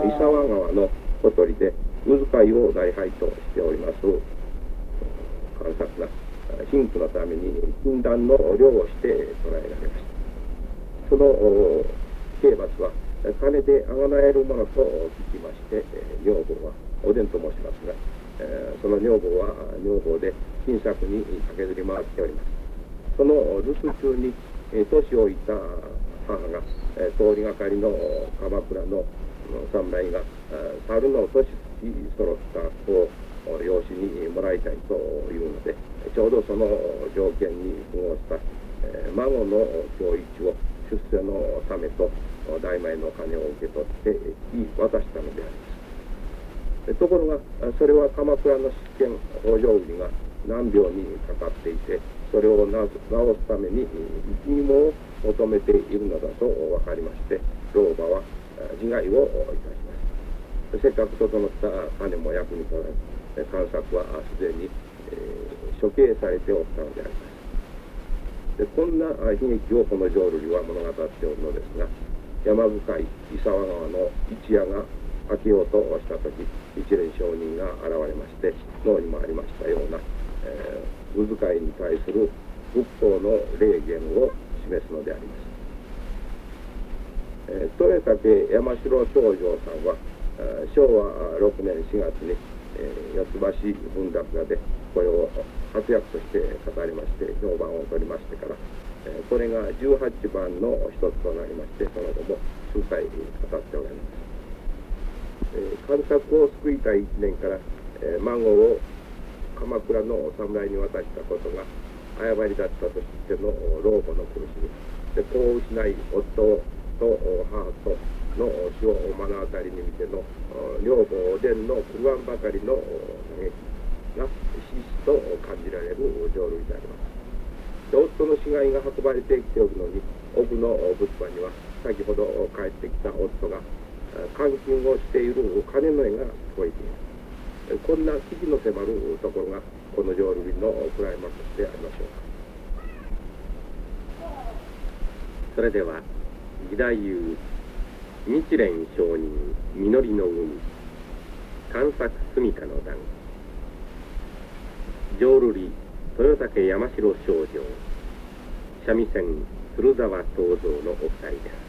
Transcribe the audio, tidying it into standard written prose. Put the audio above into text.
伊沢川のほとりで渦貝を大敗としております観察が貧苦のために禁断の漁をして捕らえられました。その刑罰は金であがなえるものと聞きまして、女房はおでんと申しますが、その女房は女房で金策に駆けずり回っております。その留守中に年老いた母が通りがかりの鎌倉の侍が猿の年月揃った子を養子にもらいたいというので、ちょうどその条件に符合した孫の教一を出世のためと大前の金を受け取って渡したのであります。ところがそれは鎌倉の執権北条売が難病にかかっていて、それを治すために生き芋を求めているのだと分かりまして、老婆は自害をいたします。せっかく整った金も役に立たず、探索はすでに処刑されておったのであります。でこんな悲劇をこの浄瑠璃は物語っておるのですが、山深い伊沢川の一夜が明けようとした時、一蓮上人が現れまして、脳にもありましたような渦貝に対する仏法の霊言を示すのであります。豊竹山城長城さんは昭和6年4月に四つ橋文学座でこれを活躍として語りまして評判を取りましてから、これが18番の一つとなりまして、その後も数回語っておられます。観察を救いたい一年から、孫を鎌倉の侍に渡したことが誤りだったとしての老母の苦しみで、子を失い夫と母との死を目の当たりに見ての女房おでんの不安ばかりの嘆きがひしひしと感じられる浄瑠璃であります。で夫の死骸が運ばれてきておるのに、奥の仏場には先ほど帰ってきた夫が監禁をしている鐘の音が聞こえています。こんな危機の迫るところがこの浄瑠璃のクライマックスでありましょうか。 それでは義太夫日蓮上人実りの海探索住処の段浄瑠璃豊竹山城少女三味線鶴沢東蔵のお二人です。